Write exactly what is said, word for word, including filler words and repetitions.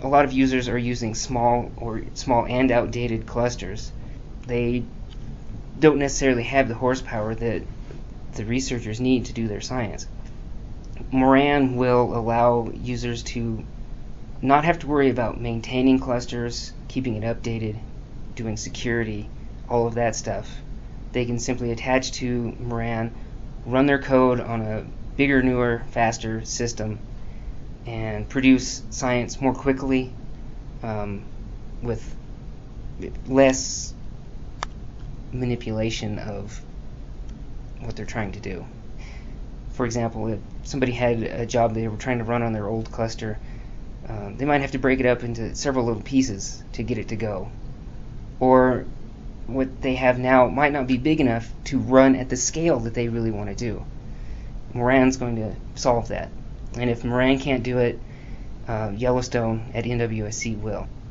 a lot of users are using small or small and outdated clusters. They don't necessarily have the horsepower that the researchers need to do their science. Moran will allow users to not have to worry about maintaining clusters, keeping it updated, doing security, all of that stuff. They can simply attach to Moran, run their code on a bigger, newer, faster system, and produce science more quickly, um, with less manipulation of what they're trying to do. For example, if somebody had a job they were trying to run on their old cluster, um, they might have to break it up into several little pieces to get it to go. Or what they have now might not be big enough to run at the scale that they really want to do. Moran's going to solve that. And if Moran can't do it, uh, Yellowstone at N W S C will.